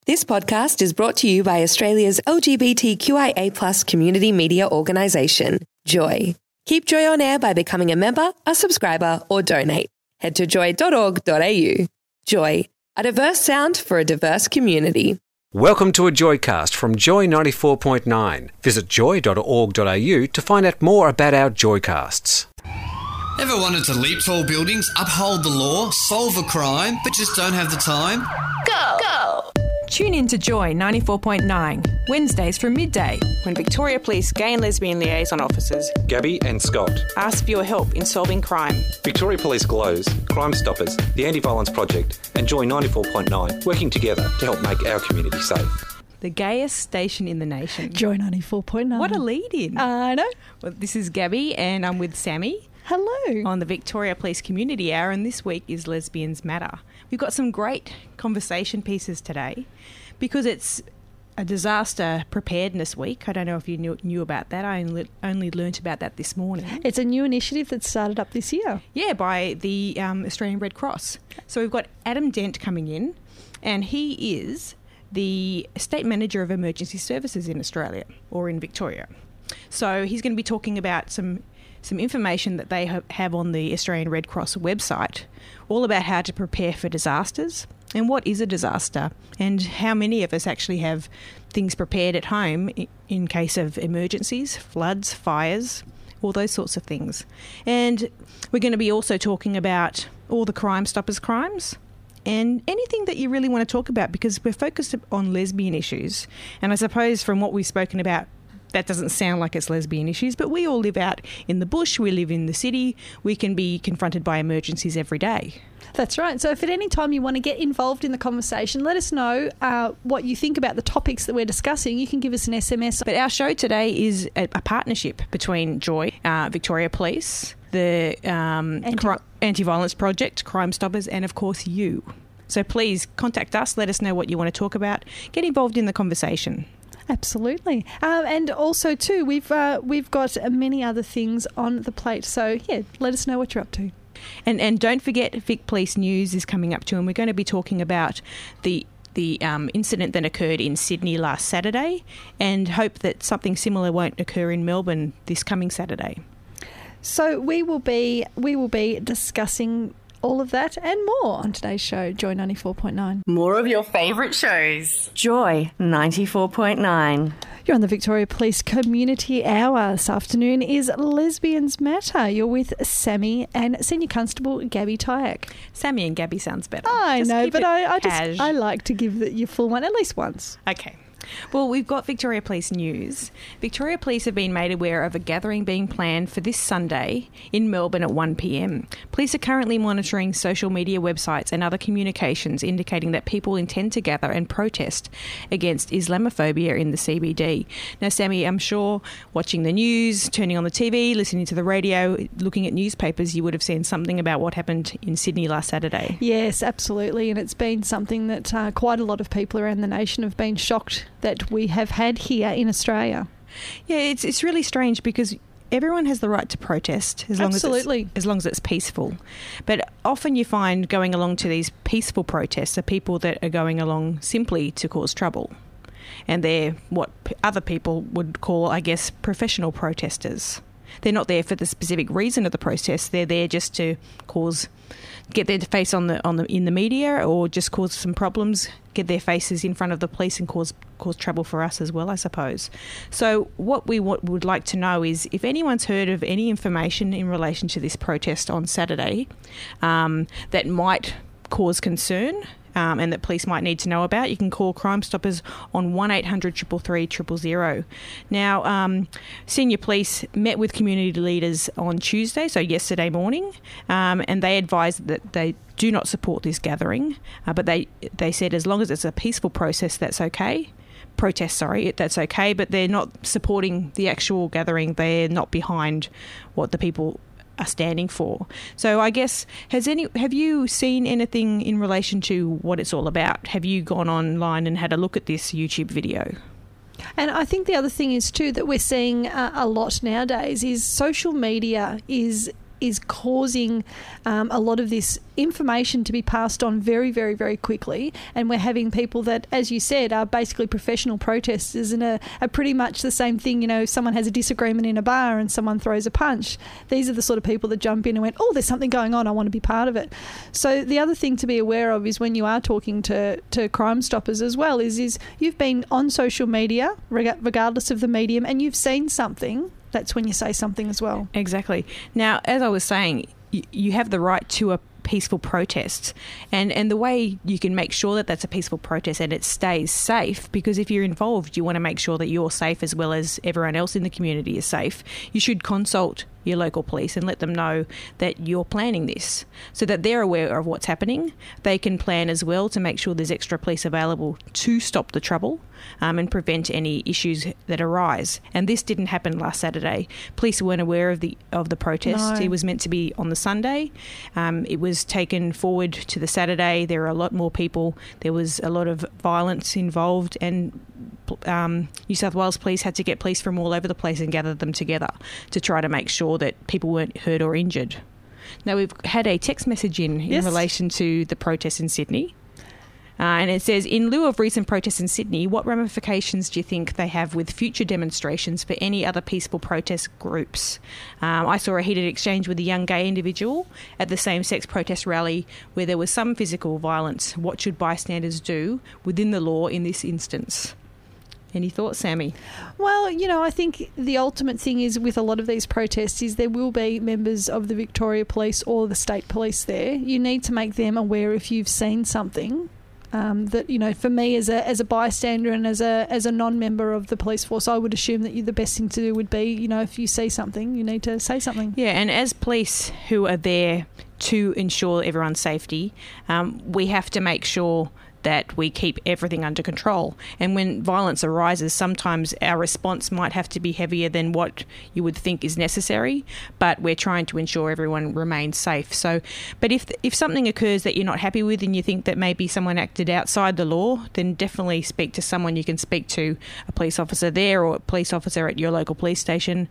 This podcast is brought to you by Australia's LGBTQIA+ community media organisation, Joy. Keep Joy on air by becoming a member, a subscriber, or donate. Head to joy.org.au. Joy, a diverse sound for a diverse community. Welcome to a Joycast from Joy 94.9. Visit joy.org.au to find out more about our Joycasts. Ever wanted to leap tall buildings, uphold the law, solve a crime, but just don't have the time? Go! Tune in to Joy 94.9, Wednesdays from midday, when Victoria Police gay and lesbian liaison officers Gabby and Scott ask for your help in solving crime. Victoria Police Glows, Crime Stoppers, the Anti-Violence Project and Joy 94.9 working together to help make our community safe. The gayest station in the nation. Joy 94.9. What a lead-in. I know. Well, this is Gabby and I'm with Sammy. Hello. On the Victoria Police Community Hour, and this week is Lesbians Matter. We've got some great conversation pieces today because it's a disaster preparedness week. I don't know if you knew about that. I only learnt about that this morning. It's a new initiative that started up this year. Yeah, by the Australian Red Cross. So we've got Adam Dent coming in, and he is the State Manager of Emergency Services in Australia, or in Victoria. So he's going to be talking about some information that they have on the Australian Red Cross website, all about how to prepare for disasters and what is a disaster and how many of us actually have things prepared at home in case of emergencies, floods, fires, all those sorts of things. And we're going to be also talking about all the Crime Stoppers crimes and anything that you really want to talk about, because we're focused on lesbian issues. And I suppose from what we've spoken about, that doesn't sound like it's lesbian issues, but we all live out in the bush, we live in the city, we can be confronted by emergencies every day. That's right. So if at any time you want to get involved in the conversation, let us know what you think about the topics that we're discussing. You can give us an SMS. But our show today is a partnership between Joy, Victoria Police, the Anti-Violence Project, Crime Stoppers, and of course you. So please contact us, let us know what you want to talk about, get involved in the conversation. Absolutely. And also, too, we've got many other things on the plate. So, yeah, let us know what you're up to. And don't forget, Vic Police News is coming up too, and we're going to be talking about the incident that occurred in Sydney last Saturday, and hope that something similar won't occur in Melbourne this coming Saturday. So we will be discussing all of that and more on today's show, Joy 94.9. More of your favourite shows. Joy 94.9. You're on the Victoria Police Community Hour. This afternoon is Lesbians Matter. You're with Sammy and Senior Constable Gabby Tyack. Sammy and Gabby sounds better. I know, but I like to give your full one at least once. Okay. Well, we've got Victoria Police News. Victoria Police have been made aware of a gathering being planned for this Sunday in Melbourne at 1 p.m. Police are currently monitoring social media websites and other communications indicating that people intend to gather and protest against Islamophobia in the CBD. Now, Sammy, I'm sure watching the news, turning on the TV, listening to the radio, looking at newspapers, you would have seen something about what happened in Sydney last Saturday. Yes, absolutely. And it's been something that quite a lot of people around the nation have been shocked that we have had here in Australia. Yeah, it's really strange because everyone has the right to protest as long as it's peaceful. But often you find going along to these peaceful protests are people that are going along simply to cause trouble. And they're what other people would call, I guess, professional protesters. They're not there for the specific reason of the protest. They're there just to get their face in the media, or just cause some problems, get their faces in front of the police and cause trouble for us as well, I suppose. So what we would like to know is if anyone's heard of any information in relation to this protest on Saturday that might cause concern, and that police might need to know about, you can call Crime Stoppers on 1800 333 000. Now, senior police met with community leaders on Tuesday, so yesterday morning, and they advised that they do not support this gathering, but they said as long as it's a peaceful process, that's okay. That's okay, but they're not supporting the actual gathering. They're not behind what the people are standing for. So I guess, have you seen anything in relation to what it's all about? Have you gone online and had a look at this YouTube video? And I think the other thing is too that we're seeing a lot nowadays is social media is is causing a lot of this information to be passed on very, very, very quickly. And we're having people that, as you said, are basically professional protesters and are pretty much the same thing. You know, if someone has a disagreement in a bar and someone throws a punch, these are the sort of people that jump in and went, oh, there's something going on, I want to be part of it. So the other thing to be aware of is when you are talking to Crime Stoppers as well is you've been on social media, regardless of the medium, and you've seen something. That's when you say something as well. Exactly. Now, as I was saying, you have the right to a peaceful protest, and the way you can make sure that that's a peaceful protest and it stays safe, because if you're involved, you want to make sure that you're safe as well as everyone else in the community is safe. You should consult your local police and let them know that you're planning this so that they're aware of what's happening. They can plan as well to make sure there's extra police available to stop the trouble and prevent any issues that arise. And this didn't happen last Saturday. Police weren't aware of the protest. No. It was meant to be on the Sunday. It was taken forward to the Saturday. There were a lot more people. There was a lot of violence involved, and New South Wales Police had to get police from all over the place and gather them together to try to make sure that people weren't hurt or injured. Now, we've had a text message in relation to the protests in Sydney. And it says, in lieu of recent protests in Sydney, what ramifications do you think they have with future demonstrations for any other peaceful protest groups? I saw a heated exchange with a young gay individual at the same-sex protest rally where there was some physical violence. What should bystanders do within the law in this instance? Any thoughts, Sammy? Well, you know, I think the ultimate thing is with a lot of these protests is there will be members of the Victoria Police or the State Police there. You need to make them aware if you've seen something. That, you know, for me as a bystander and as a non-member of the police force, I would assume that the best thing to do would be, you know, if you see something, you need to say something. Yeah, and as police who are there to ensure everyone's safety, we have to make sure that we keep everything under control. And when violence arises, sometimes our response might have to be heavier than what you would think is necessary, but we're trying to ensure everyone remains safe. So, but if something occurs that you're not happy with and you think that maybe someone acted outside the law, then definitely speak to someone. You can speak to a police officer there or a police officer at your local police station.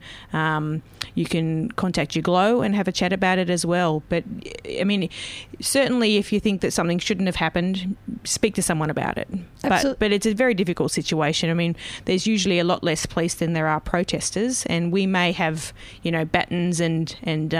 You can contact your GLOW and have a chat about it as well. But, I mean, certainly if you think that something shouldn't have happened, speak to someone about it. But it's a very difficult situation. I mean, there's usually a lot less police than there are protesters, and we may have, you know, batons and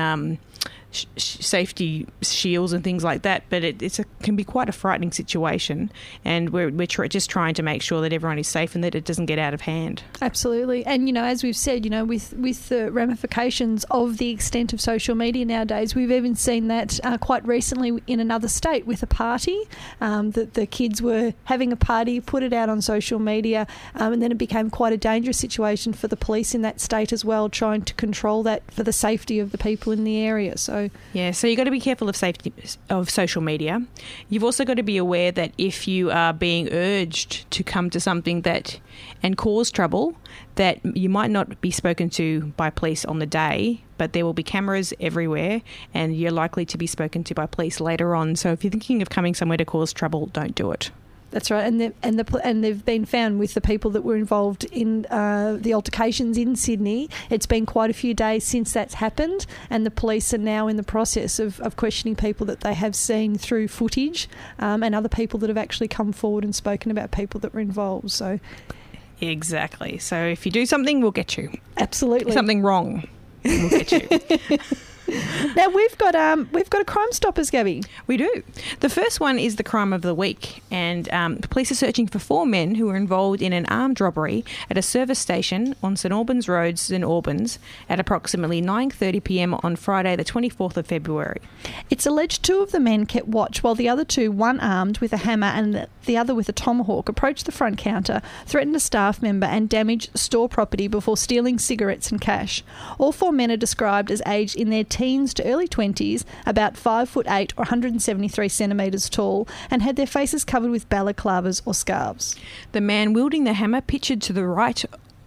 safety shields and things like that, but it can be quite a frightening situation, and we're just trying to make sure that everyone is safe and that it doesn't get out of hand. Absolutely. And, you know, as we've said, you know, with the ramifications of the extent of social media nowadays, we've even seen that quite recently in another state with a party, that the kids were having a party, put it out on social media, and then it became quite a dangerous situation for the police in that state as well, trying to control that for the safety of the people in the area. So you've got to be careful of safety of social media. You've also got to be aware that if you are being urged to come to something and cause trouble, that you might not be spoken to by police on the day, but there will be cameras everywhere and you're likely to be spoken to by police later on. So if you're thinking of coming somewhere to cause trouble, don't do it. That's right, and they've been found with the people that were involved in the altercations in Sydney. It's been quite a few days since that's happened, and the police are now in the process of questioning people that they have seen through footage, and other people that have actually come forward and spoken about people that were involved. So, exactly. So if you do something, we'll get you. Absolutely. Something wrong, we'll get you. Now we've got a Crime Stoppers, Gabby. We do. The first one is the crime of the week, and the police are searching for 4 men who were involved in an armed robbery at a service station on St Albans Road, St Albans, at approximately 9:30 p.m. on Friday, the 24th of February. It's alleged 2 of the men kept watch while the other 2, one armed with a hammer and the other with a tomahawk, approached the front counter, threatened a staff member, and damaged store property before stealing cigarettes and cash. All 4 men are described as aged in their teens to early 20s, about 5'8" or 173 centimetres tall, and had their faces covered with balaclavas or scarves. The man wielding the hammer pictured to the right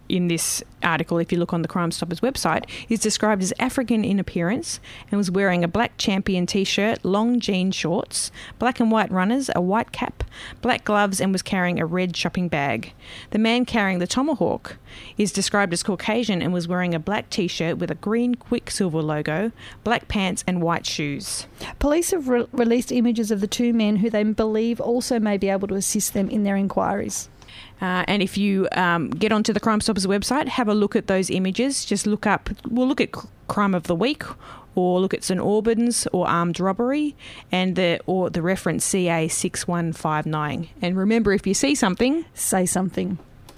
in this article, if you look on the Crime Stoppers website, is described as African in appearance and was wearing a black Champion T-shirt, long jean shorts, black and white runners, a white cap, black gloves, and was carrying a red shopping bag. The man carrying the tomahawk is described as Caucasian and was wearing a black T-shirt with a green Quicksilver logo, black pants and white shoes. Police have released images of the two men who they believe also may be able to assist them in their inquiries. And if you get onto the Crime Stoppers website, have a look at those images. Just look up, we'll look at Crime of the Week, or look at St Albans or armed robbery, and the reference CA6159. And remember, if you see something, say something.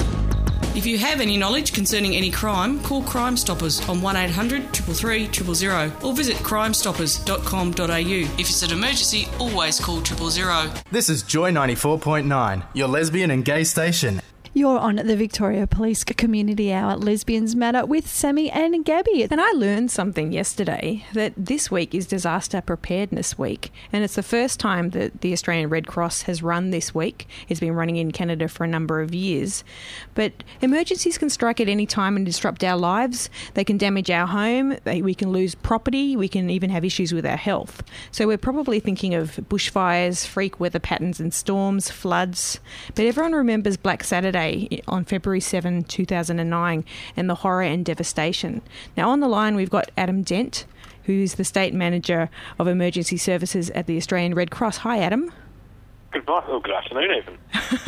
If you have any knowledge concerning any crime, call Crime Stoppers on 1800 333 000 or visit crimestoppers.com.au. If it's an emergency, always call 000. This is Joy 94.9, your lesbian and gay station. You're on the Victoria Police Community Hour Lesbians Matter with Sammy and Gabby. And I learned something yesterday, that this week is Disaster Preparedness Week, and it's the first time that the Australian Red Cross has run this week. It's been running in Canada for a number of years. But emergencies can strike at any time and disrupt our lives. They can damage our home, we can lose property, we can even have issues with our health. So we're probably thinking of bushfires, freak weather patterns and storms, floods. But everyone remembers Black Saturday on February 7, 2009, and the horror and devastation. Now on the line we've got Adam Dent, who's the State Manager of Emergency Services at the Australian Red Cross. Hi, Adam. Good night, or good afternoon even.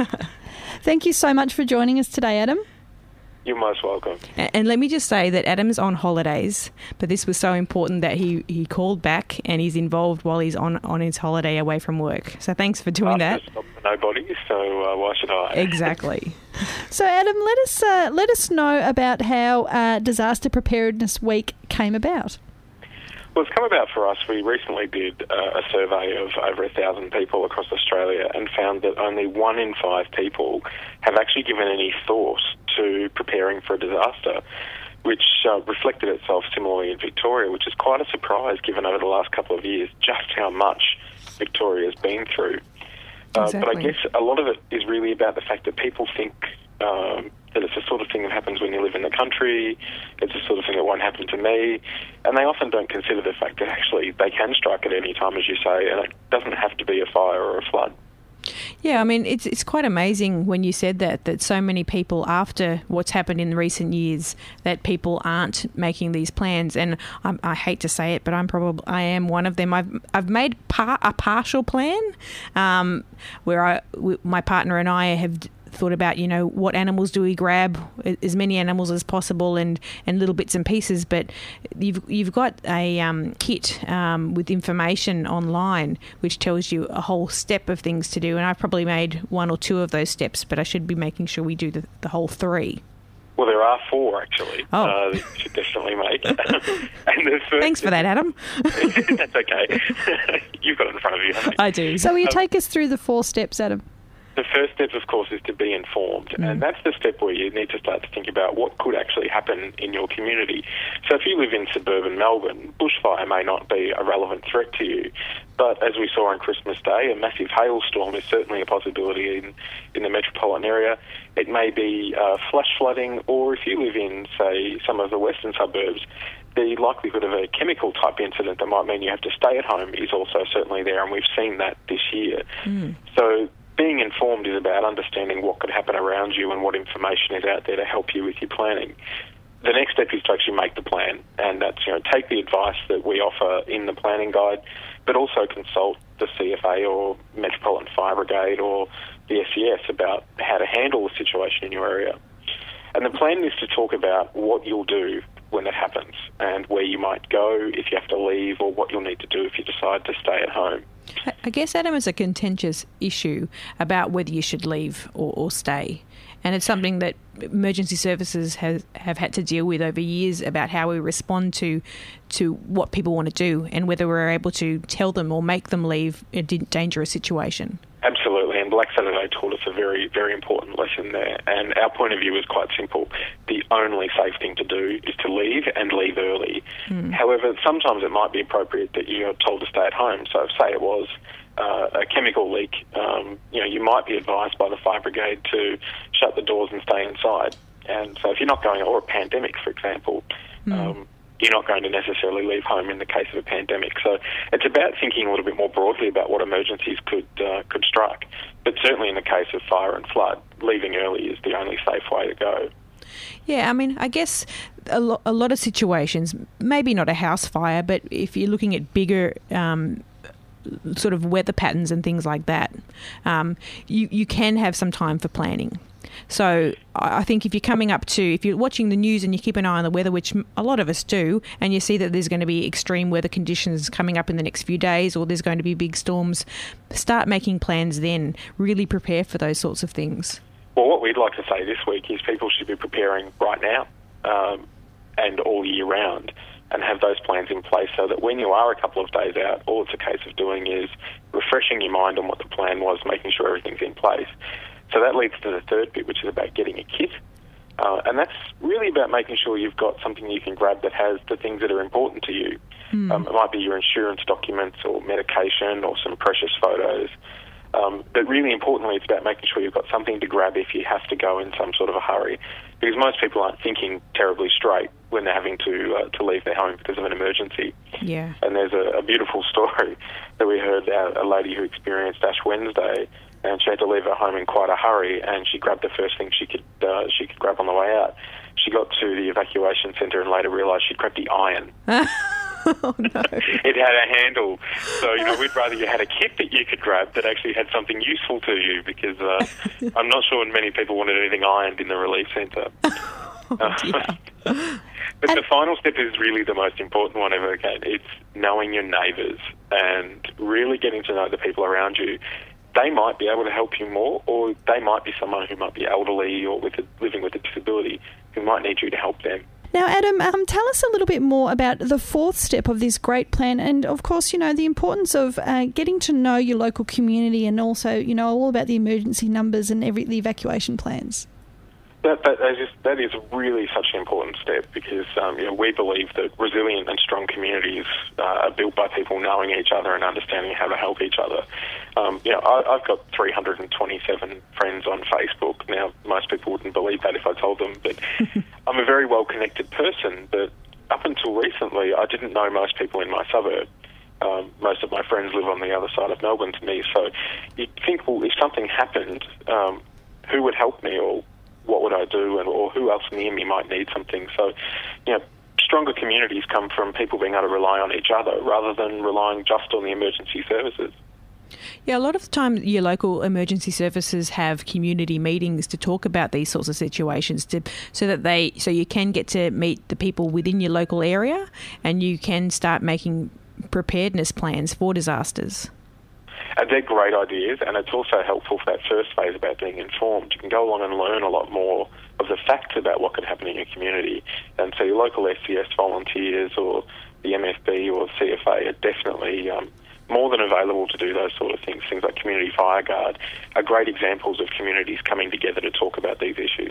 Thank you so much for joining us today, Adam. You're most welcome. And let me just say that Adam's on holidays, but this was so important that he called back and he's involved while he's on his holiday away from work. So thanks for doing that. Nobody, so why should I? Exactly. So Adam, let us know about how Disaster Preparedness Week came about. Well, it's come about for us. We recently did a survey of over 1,000 people across Australia and found that only 1 in 5 people have actually given any thought to preparing for a disaster, which reflected itself similarly in Victoria, which is quite a surprise given over the last couple of years just how much Victoria has been through. Exactly. But I guess a lot of it is really about the fact that people think that it's the sort of thing that happens when you live in the country, it's the sort of thing that won't happen to me, and they often don't consider the fact that actually they can strike at any time, as you say, and it doesn't have to be a fire or a flood. Yeah, I mean, it's quite amazing when you said that so many people, after what's happened in recent years, that people aren't making these plans. And I hate to say it, but I am one of them. I've made a partial plan where my partner and I have thought about, what animals do we grab, as many animals as possible, and little bits and pieces. But you've got a kit with information online which tells you a whole step of things to do, and I've probably made 1 or 2 of those steps, but I should be making sure we do the whole 3. Well, there are 4 actually. Oh. You should definitely make. And thanks for that, Adam. That's okay. You've got it in front of you, haven't you? I do. So will you take us through the 4 steps, Adam? The first step, of course, is to be informed, and that's the step where you need to start to think about what could actually happen in your community. So if you live in suburban Melbourne, bushfire may not be a relevant threat to you, but as we saw on Christmas Day, a massive hailstorm is certainly a possibility in the metropolitan area. It may be flash flooding, or if you live in, say, some of the western suburbs, the likelihood of a chemical-type incident that might mean you have to stay at home is also certainly there, and we've seen that this year. So being informed is about understanding what could happen around you and what information is out there to help you with your planning. The next step is to actually make the plan, and that's take the advice that we offer in the planning guide, but also consult the CFA or Metropolitan Fire Brigade or the SES about how to handle the situation in your area. And the plan is to talk about what you'll do when it happens and where you might go if you have to leave, or what you'll need to do if you decide to stay at home. I guess, Adam, is a contentious issue about whether you should leave or stay. And it's something that emergency services have had to deal with over years, about how we respond to what people want to do and whether we're able to tell them or make them leave a dangerous situation. Absolutely, and Black Saturday taught us a very, very important lesson there. And our point of view is quite simple. The only safe thing to do is to leave, and leave early. However, sometimes it might be appropriate that you're told to stay at home. So say it was a chemical leak, you might be advised by the fire brigade to shut the doors and stay inside. And so if you're not going, or a pandemic, for example, you're not going to necessarily leave home in the case of a pandemic. So it's about thinking a little bit more broadly about what emergencies could strike. But certainly in the case of fire and flood, leaving early is the only safe way to go. Yeah, I mean, I guess a lot of situations, maybe not a house fire, but if you're looking at bigger sort of weather patterns and things like that, you can have some time for planning. So I think if you're watching the news and you keep an eye on the weather, which a lot of us do, and you see that there's going to be extreme weather conditions coming up in the next few days, or there's going to be big storms, start making plans then. Really prepare for those sorts of things. Well, what we'd like to say this week is people should be preparing right now and all year round, and have those plans in place so that when you are a couple of days out, all it's a case of doing is refreshing your mind on what the plan was, making sure everything's in place. So that leads to the third bit, which is about getting a kit. And that's really about making sure you've got something you can grab that has the things that are important to you. It might be your insurance documents or medication or some precious photos. But really importantly, it's about making sure you've got something to grab if you have to go in some sort of a hurry. Because most people aren't thinking terribly straight when they're having to leave their home because of an emergency. Yeah. And there's a beautiful story that we heard, a lady who experienced Ash Wednesday, and she had to leave her home in quite a hurry, and she grabbed the first thing she could grab on the way out. She got to the evacuation centre and later realised she'd grabbed the iron. Oh, no. It had a handle. So, we'd rather you had a kit that you could grab that actually had something useful to you, because I'm not sure many people wanted anything ironed in the relief centre. But the final step is really the most important one ever, Kate. It's knowing your neighbours and really getting to know the people around you. They might be able to help you more, or they might be someone who might be elderly or living with a disability who might need you to help them. Now, Adam, tell us a little bit more about the fourth step of this great plan, and of course, the importance of getting to know your local community, and also, all about the emergency numbers and the evacuation plans. That is really such an important step, because we believe that resilient and strong communities are built by people knowing each other and understanding how to help each other. I've got 327 friends on Facebook. Now, most people wouldn't believe that if I told them, but I'm a very well-connected person. But up until recently, I didn't know most people in my suburb. Most of my friends live on the other side of Melbourne to me. So you'd think, well, if something happened, who would help me, or what would I do, or who else near me might need something? So, stronger communities come from people being able to rely on each other rather than relying just on the emergency services. Yeah, a lot of the time your local emergency services have community meetings to talk about these sorts of situations, so you can get to meet the people within your local area, and you can start making preparedness plans for disasters. They're great ideas, and it's also helpful for that first phase about being informed. You can go along and learn a lot more of the facts about what could happen in your community. And so your local SCS volunteers or the MFB or CFA are definitely more than available to do those sort of things. Things like Community Fire Guard are great examples of communities coming together to talk about these issues.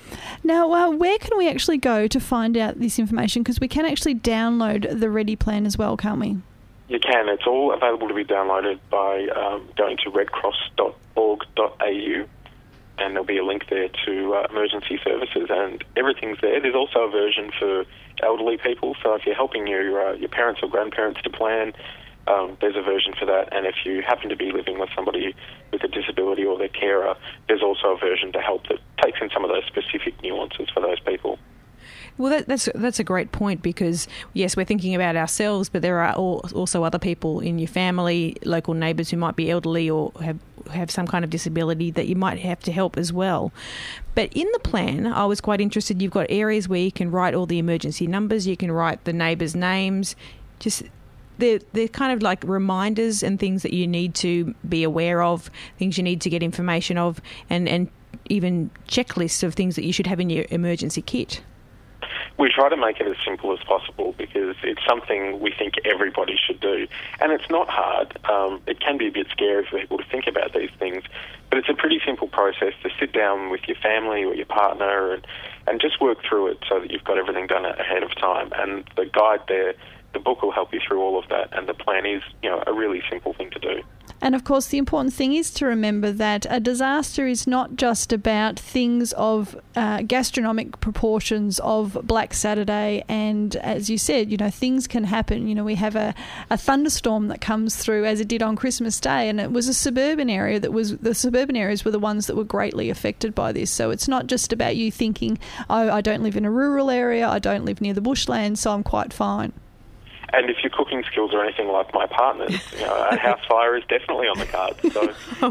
Now, where can we actually go to find out this information? Because we can actually download the Ready Plan as well, can't we? You can. It's all available to be downloaded by going to redcross.org.au, and there'll be a link there to emergency services, and everything's there. There's also a version for elderly people, so if you're helping your parents or grandparents to plan, there's a version for that. And if you happen to be living with somebody with a disability or their carer, there's also a version to help that takes in some of those specific nuances for those people. Well, that's a great point, because, yes, we're thinking about ourselves, but there are also other people in your family, local neighbours who might be elderly or have some kind of disability that you might have to help as well. But in the plan, I was quite interested, you've got areas where you can write all the emergency numbers, you can write the neighbours' names, just they're kind of like reminders and things that you need to be aware of, things you need to get information of, and even checklists of things that you should have in your emergency kit. We try to make it as simple as possible, because it's something we think everybody should do. And it's not hard. It can be a bit scary for people to think about these things, but it's a pretty simple process to sit down with your family or your partner and just work through it so that you've got everything done ahead of time. And the guide there the book will help you through all of that, and the plan is, a really simple thing to do. And of course, the important thing is to remember that a disaster is not just about things of gastronomic proportions of Black Saturday. And as you said, things can happen. We have a thunderstorm that comes through, as it did on Christmas Day, and it was a suburban area the suburban areas were the ones that were greatly affected by this. So it's not just about you thinking, oh, I don't live in a rural area, I don't live near the bushland, so I'm quite fine. And if your cooking skills are anything like my partner's, a house fire is definitely on the cards. So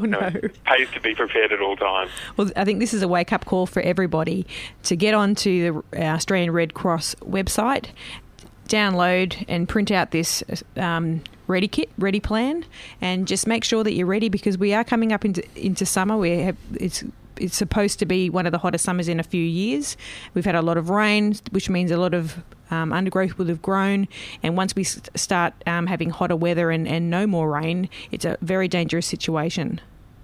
it pays to be prepared at all times. Well, I think this is a wake-up call for everybody to get onto the Australian Red Cross website, download and print out this Ready Kit, Ready Plan, and just make sure that you're ready, because we are coming up into summer. It's supposed to be one of the hottest summers in a few years. We've had a lot of rain, which means a lot of undergrowth will have grown. And once we start having hotter weather and no more rain, it's a very dangerous situation.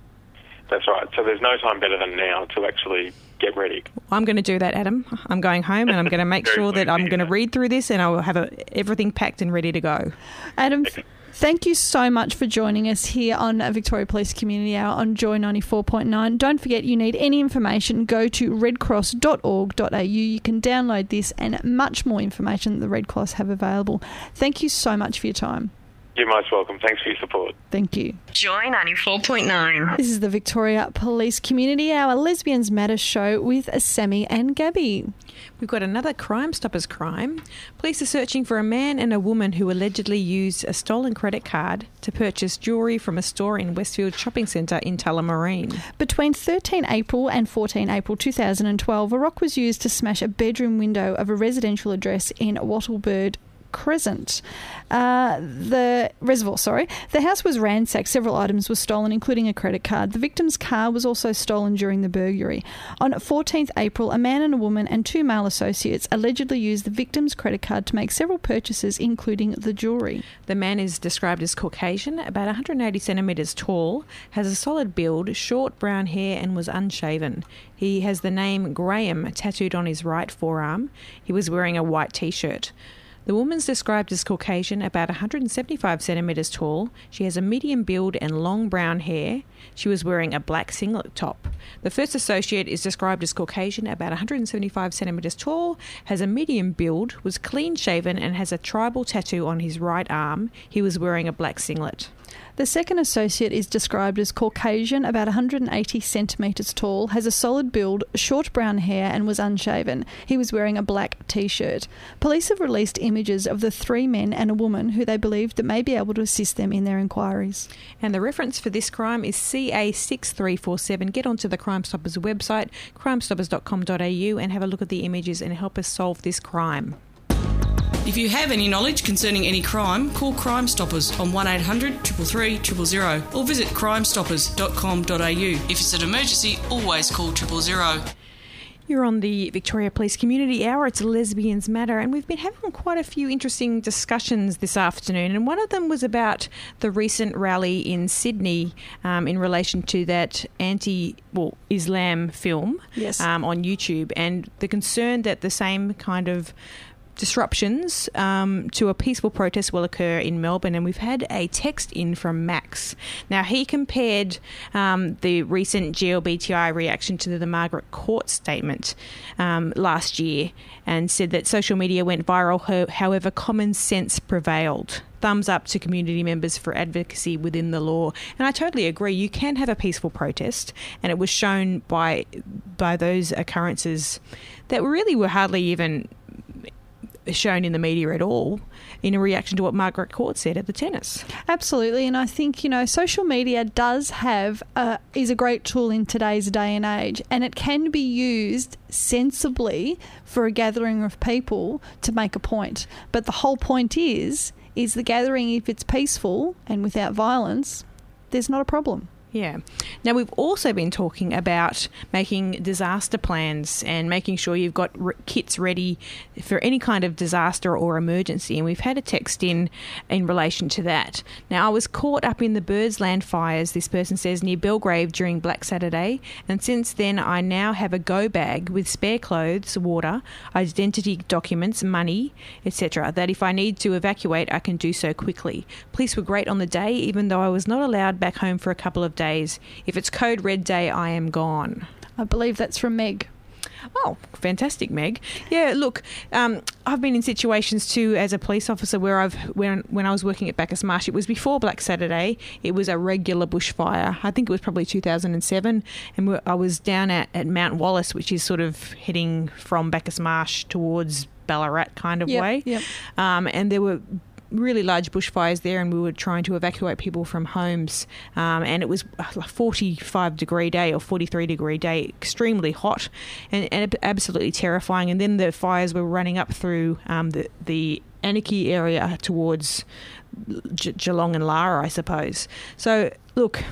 That's right. So there's no time better than now to actually get ready. I'm going to do that, Adam. I'm going home and I'm going to make sure that I'm going to read through this and I will have everything packed and ready to go. Adam, thank you so much for joining us here on Victoria Police Community Hour on Joy 94.9. Don't forget, you need any information, go to redcross.org.au. You can download this and much more information that the Red Cross have available. Thank you so much for your time. You're most welcome. Thanks for your support. Thank you. Joy 94.9. This is the Victoria Police Community Hour Lesbians Matter show with Sammy and Gabby. We've got another Crime Stoppers crime. Police are searching for a man and a woman who allegedly used a stolen credit card to purchase jewellery from a store in Westfield Shopping Centre in Tullamarine. Between 13 April and 14 April 2012, a rock was used to smash a bedroom window of a residential address in Wattlebird Crescent. The house was ransacked. Several items were stolen, including a credit card. The victim's car was also stolen during the burglary. On 14th April, a man and a woman and two male associates allegedly used the victim's credit card to make several purchases, including the jewellery. The man is described as Caucasian, about 180 centimetres tall, has a solid build, short brown hair and was unshaven. He has the name Graham tattooed on his right forearm. He was wearing a white T-shirt. The woman's described as Caucasian, about 175 centimetres tall. She has a medium build and long brown hair. She was wearing a black singlet top. The first associate is described as Caucasian, about 175 centimetres tall, has a medium build, was clean shaven and has a tribal tattoo on his right arm. He was wearing a black singlet. The second associate is described as Caucasian, about 180 centimetres tall, has a solid build, short brown hair and was unshaven. He was wearing a black T-shirt. Police have released images of the three men and a woman who they believe that may be able to assist them in their inquiries. And the reference for this crime is CA6347. Get onto the Crime Stoppers website, crimestoppers.com.au, and have a look at the images and help us solve this crime. If you have any knowledge concerning any crime, call Crime Stoppers on 1800 333 000 or visit crimestoppers.com.au. If it's an emergency, always call 000. You're on the Victoria Police Community Hour. It's Lesbians Matter, and we've been having quite a few interesting discussions this afternoon, and one of them was about the recent rally in Sydney in relation to that Islam film on YouTube, and the concern that the same kind of disruptions to a peaceful protest will occur in Melbourne. And we've had a text in from Max. Now, he compared the recent GLBTI reaction to the Margaret Court statement last year and said that social media went viral, however common sense prevailed. Thumbs up to community members for advocacy within the law. And I totally agree. You can have a peaceful protest, and it was shown by those occurrences that really were hardly even shown in the media at all in a reaction to what Margaret Court said at the tennis. Absolutely, and I think, social media is a great tool in today's day and age, and it can be used sensibly for a gathering of people to make a point. But the whole point is the gathering, if it's peaceful and without violence, there's not a problem. Yeah. Now, we've also been talking about making disaster plans and making sure you've got kits ready for any kind of disaster or emergency. And we've had a text in relation to that. Now, I was caught up in the Birdsland fires, this person says, near Belgrave during Black Saturday. And since then, I now have a go bag with spare clothes, water, identity documents, money, etc., that if I need to evacuate, I can do so quickly. Police were great on the day, even though I was not allowed back home for a couple of days. If it's code red day, I am gone. I believe that's from Meg. Oh, fantastic, Meg. Yeah, look, I've been in situations too as a police officer where when I was working at Bacchus Marsh, it was before Black Saturday. It was a regular bushfire. I think it was probably 2007, and I was down at Mount Wallace, which is sort of heading from Bacchus Marsh towards Ballarat kind of way. Yep. And there were really large bushfires there, and we were trying to evacuate people from homes, and it was a 45-degree day or 43-degree day, extremely hot and absolutely terrifying. And then the fires were running up through the Anarchy area towards Geelong and Lara, I suppose. So look,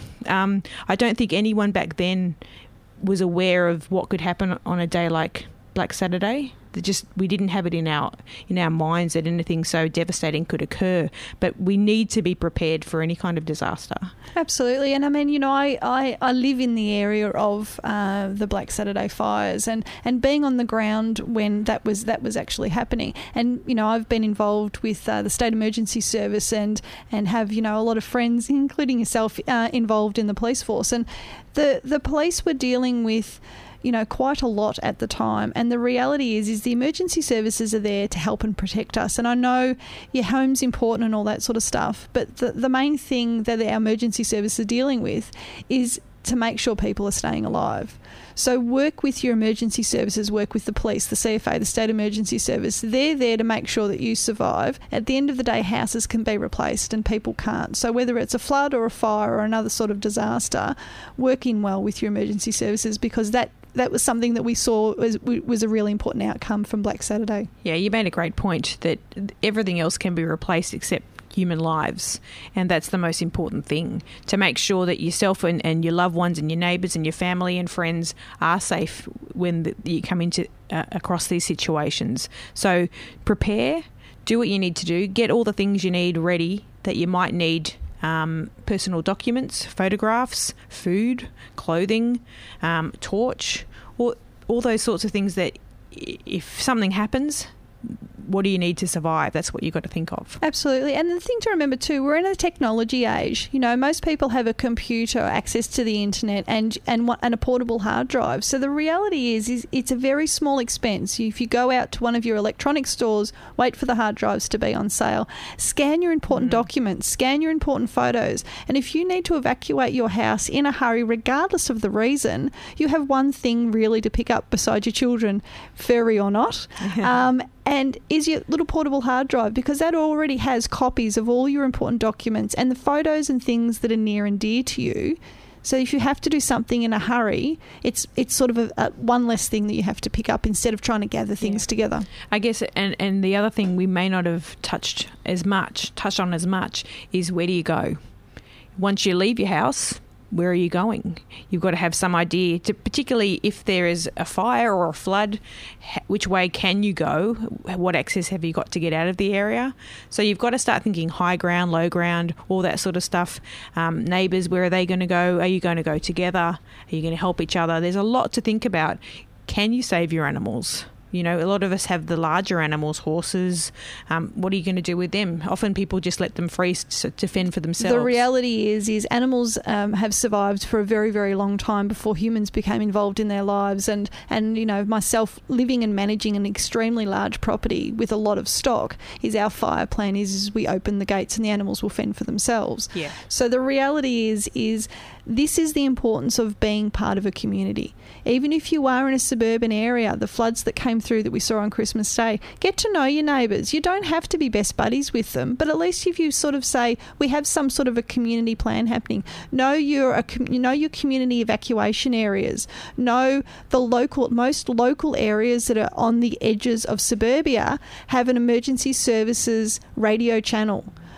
I don't think anyone back then was aware of what could happen on a day like Black Saturday. We didn't have it in our minds that anything so devastating could occur. But we need to be prepared for any kind of disaster. Absolutely. And I mean, I live in the area of the Black Saturday fires, and being on the ground when that was actually happening. And I've been involved with the State Emergency Service and have a lot of friends, including yourself, involved in the police force. And the police were dealing with quite a lot at the time. And the reality is the emergency services are there to help and protect us. And I know your home's important and all that sort of stuff, but the main thing that our emergency service are dealing with is to make sure people are staying alive. So work with your emergency services, work with the police, the CFA, the State Emergency Service. They're there to make sure that you survive. At the end of the day, houses can be replaced and people can't. So whether it's a flood or a fire or another sort of disaster, working well with your emergency services, because that was something that we saw was a really important outcome from Black Saturday. Yeah, you made a great point that everything else can be replaced except human lives, and that's the most important thing, to make sure that yourself and your loved ones and your neighbours and your family and friends are safe when you come into across these situations. So prepare, do what you need to do, get all the things you need ready that you might need. Personal documents, photographs, food, clothing, torch, all those sorts of things that if something happens, what do you need to survive? That's what you've got to think of. Absolutely. And the thing to remember too, we're in a technology age. Most people have a computer, access to the internet, and a portable hard drive. So the reality is it's a very small expense. If you go out to one of your electronic stores, wait for the hard drives to be on sale, scan your important documents, scan your important photos. And if you need to evacuate your house in a hurry, regardless of the reason, you have one thing really to pick up beside your children, furry or not. And is your little portable hard drive, because that already has copies of all your important documents and the photos and things that are near and dear to you. So if you have to do something in a hurry, it's sort of a one less thing that you have to pick up instead of trying to gather things together. I guess, and the other thing we may not have touched on as much is, where do you go? Once you leave your house, where are you going? You've got to have some idea, particularly if there is a fire or a flood, which way can you go? What access have you got to get out of the area? So you've got to start thinking high ground, low ground, all that sort of stuff. Neighbours, where are they going to go? Are you going to go together? Are you going to help each other? There's a lot to think about. Can you save your animals? A lot of us have the larger animals, horses. What are you going to do with them? Often people just let them freeze to fend for themselves. The reality is animals have survived for a very, very long time before humans became involved in their lives. And myself living and managing an extremely large property with a lot of stock, is our fire plan is we open the gates and the animals will fend for themselves. Yeah. So the reality is this is the importance of being part of a community. Even if you are in a suburban area, the floods that came through that we saw on Christmas Day, get to know your neighbours. You don't have to be best buddies with them, but at least if you sort of say, we have some sort of a community plan happening, know your community evacuation areas, know the most local areas that are on the edges of suburbia have an emergency services radio channel.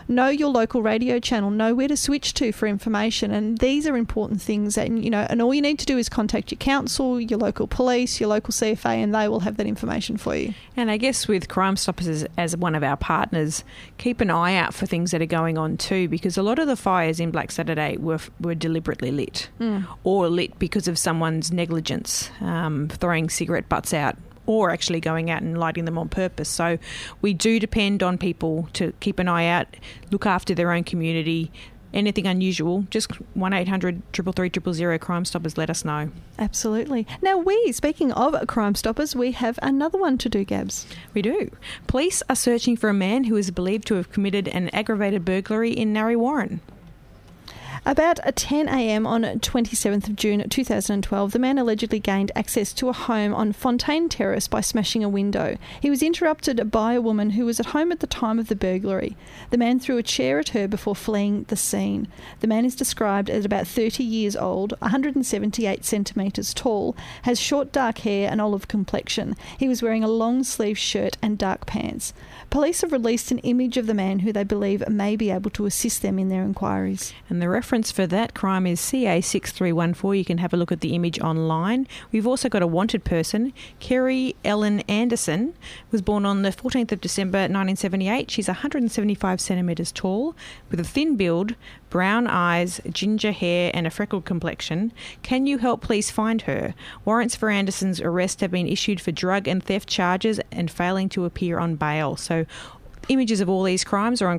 know your local radio channel, know where to switch to for information. And these are important things that, and all you need to do is contact your council, your local police, your local CFA, and they will have that information for you. And I guess with Crime Stoppers as one of our partners, keep an eye out for things that are going on too, because a lot of the fires in Black Saturday were deliberately lit or lit because of someone's negligence, throwing cigarette butts out or actually going out and lighting them on purpose. So we do depend on people to keep an eye out, look after their own community. Anything unusual, just 1-800-333-000 Crime Stoppers, let us know. Absolutely. Now, speaking of Crime Stoppers, we have another one to do, Gabs. We do. Police are searching for a man who is believed to have committed an aggravated burglary in Narre Warren. About 10 a.m. on 27th of June 2012, the man allegedly gained access to a home on Fontaine Terrace by smashing a window. He was interrupted by a woman who was at home at the time of the burglary. The man threw a chair at her before fleeing the scene. The man is described as about 30 years old, 178 centimetres tall, has short dark hair and olive complexion. He was wearing a long-sleeved shirt and dark pants. Police have released an image of the man who they believe may be able to assist them in their inquiries. And the reference for that crime is CA6314. You can have a look at the image online. We've also got a wanted person. Kerry Ellen Anderson was born on the 14th of December 1978. She's 175 centimetres tall with a thin build, brown eyes, ginger hair and a freckled complexion. Can you help police find her? Warrants for Anderson's arrest have been issued for drug and theft charges and failing to appear on bail. So images of all these crimes are on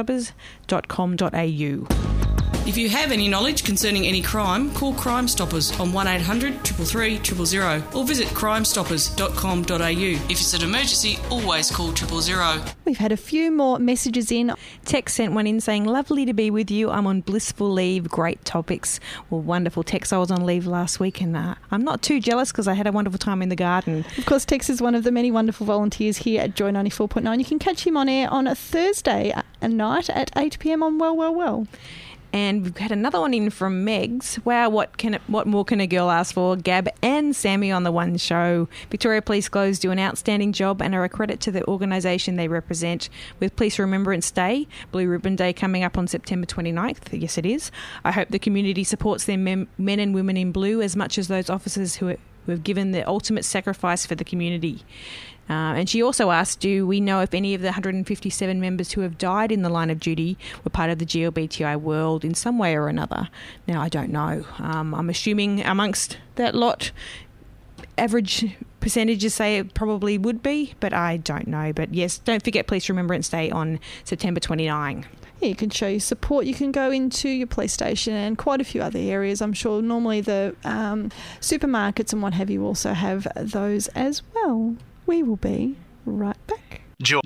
crimestoppers.com.au. If you have any knowledge concerning any crime, call Crime Stoppers on 1-800-333-000 or visit crimestoppers.com.au. If it's an emergency, always call 000. We've had a few more messages in. Tex sent one in saying, lovely to be with you. I'm on blissful leave. Great topics. Well, wonderful. Tex, I was on leave last week and I'm not too jealous because I had a wonderful time in the garden. Of course, Tex is one of the many wonderful volunteers here at Joy 94.9. You can catch him on air on a Thursday night at 8 p.m. on Well. And we've had another one in from Megs. Wow, what more can a girl ask for? Gab and Sammy on the one show. Victoria Police Clothes do an outstanding job and are a credit to the organisation they represent. With Police Remembrance Day, Blue Ribbon Day coming up on September 29th. Yes, it is. I hope the community supports their men and women in blue as much as those officers who have given the ultimate sacrifice for the community. And she also asked, do we know if any of the 157 members who have died in the line of duty were part of the GLBTI world in some way or another? Now, I don't know. I'm assuming amongst that lot, average percentages say it probably would be, but I don't know. But yes, don't forget Police Remembrance Day on September 29. Yeah, you can show your support. You can go into your police station and quite a few other areas. I'm sure normally the supermarkets and what have you also have those as well. We will be right back. Joy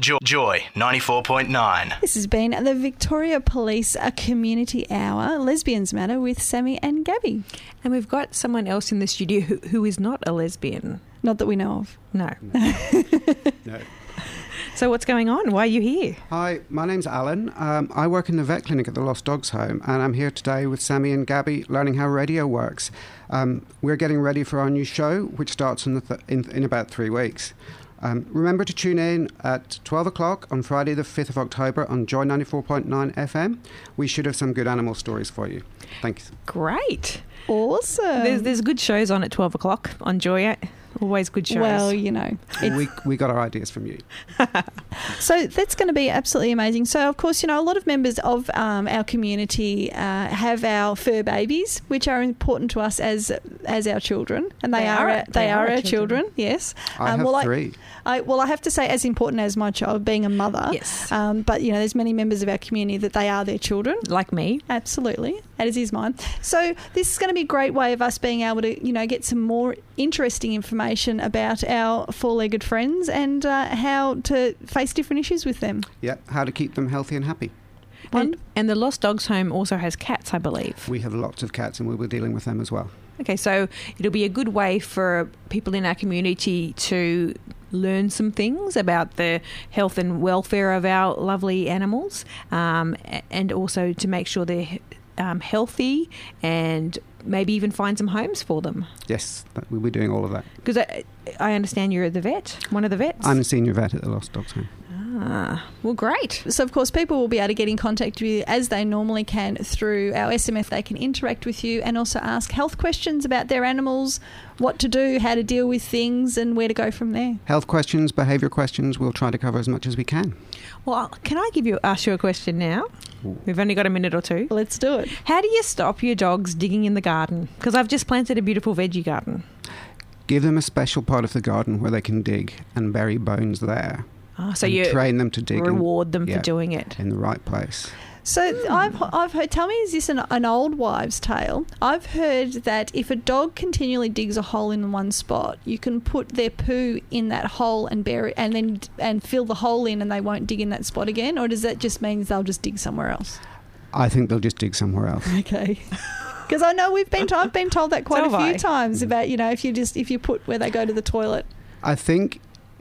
94.9. This has been the Victoria Police Community Hour, Lesbians Matter with Sammy and Gabby. And we've got someone else in the studio who is not a lesbian. Not that we know of. No. No. So what's going on? Why are you here? Hi, my name's Alan. I work in the vet clinic at the Lost Dogs Home, and I'm here today with Sammy and Gabby learning how radio works. We're getting ready for our new show, which starts in about 3 weeks. Remember to tune in at 12 o'clock on Friday the 5th of October on Joy 94.9 FM. We should have some good animal stories for you. Thanks. Great. Awesome. There's good shows on at 12 o'clock on Joy. Always good shows. Well, you know. We got our ideas from you. So that's going to be absolutely amazing. So, of course, you know, a lot of members of our community have our fur babies, which are important to us as our children. And they are our children, yes. I have 3. I have to say, as important as my child, being a mother. Yes. But, you know, there's many members of our community that they are their children. Like me. Absolutely. As is mine. So this is going to be a great way of us being able to, you know, get some more interesting information about our four-legged friends and how to face different issues with them. Yeah, how to keep them healthy and happy. And the Lost Dogs Home also has cats, I believe. We have lots of cats and we'll be dealing with them as well. Okay, so it'll be a good way for people in our community to learn some things about the health and welfare of our lovely animals, and also to make sure they're healthy and maybe even find some homes for them. Yes, we'll be doing all of that. Because I understand you're the vet, one of the vets. I'm a senior vet at the Lost Dogs Home. Well, great. So, of course, people will be able to get in contact with you as they normally can through our SMF. They can interact with you and also ask health questions about their animals, what to do, how to deal with things, and where to go from there. Health questions, behaviour questions, we'll try to cover as much as we can. Well, can I ask you a question now? We've only got a minute or two. Let's do it. How do you stop your dogs digging in the garden? Because I've just planted a beautiful veggie garden. Give them a special part of the garden where they can dig and bury bones there. So you train them to dig. Reward them for doing it. In the right place. So I've heard, tell me, is this an old wives' tale? I've heard that if a dog continually digs a hole in one spot, you can put their poo in that hole and bury and fill the hole in, and they won't dig in that spot again. Or does that just mean they'll just dig somewhere else? I think they'll just dig somewhere else. Okay. Because I know I've been told that quite a few times about, if you put where they go to the toilet. I think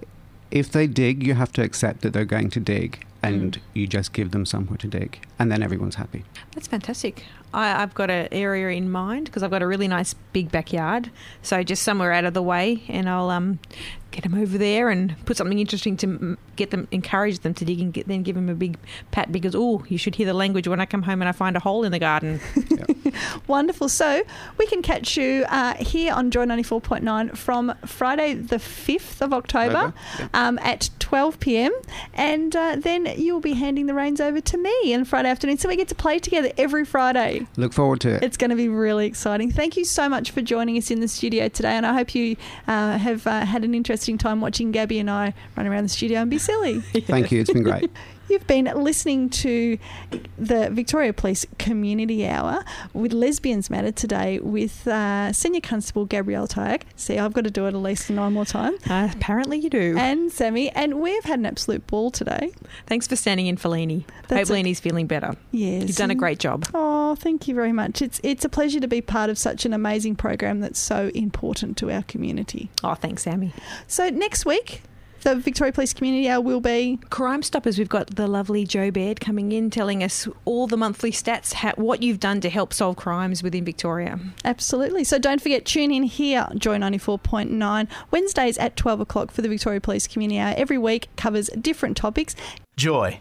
if they dig, you have to accept that they're going to dig, and you just give them somewhere to dig, and then everyone's happy. That's fantastic. I've got an area in mind because I've got a really nice big backyard, so just somewhere out of the way, and I'll get them over there and put something interesting to encourage them to dig, and then give them a big pat because, you should hear the language when I come home and I find a hole in the garden. Wonderful. So we can catch you here on Joy 94.9 from Friday the 5th of October at 12 p.m. And then you'll be handing the reins over to me on Friday afternoon. So we get to play together every Friday. Look forward to it. It's going to be really exciting. Thank you so much for joining us in the studio today. And I hope you have had an interesting time watching Gabby and I run around the studio and be silly. Thank you. It's been great. You've been listening to the Victoria Police Community Hour with Lesbians Matter today with Senior Constable Gabrielle Tyack. See, I've got to do it at least 9 more times. Apparently you do. And Sammy. And we've had an absolute ball today. Thanks for standing in for Leanie. Hope Leanie's feeling better. Yes. You've done a great job. Oh, thank you very much. It's a pleasure to be part of such an amazing program that's so important to our community. Oh, thanks, Sammy. So next week, the Victoria Police Community Hour will be Crime Stoppers. We've got the lovely Jo Baird coming in telling us all the monthly stats, what you've done to help solve crimes within Victoria. Absolutely. So don't forget, tune in here, Joy 94.9, Wednesdays at 12 o'clock for the Victoria Police Community Hour. Every week covers different topics. Joy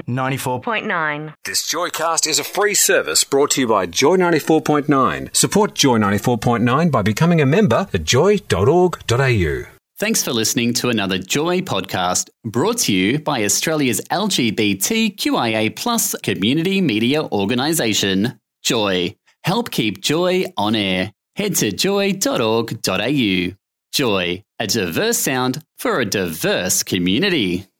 94.9. This Joycast is a free service brought to you by Joy 94.9. Support Joy 94.9 by becoming a member at joy.org.au. Thanks for listening to another Joy podcast brought to you by Australia's LGBTQIA+ community media organisation, Joy. Help keep Joy on air. Head to joy.org.au. Joy, a diverse sound for a diverse community.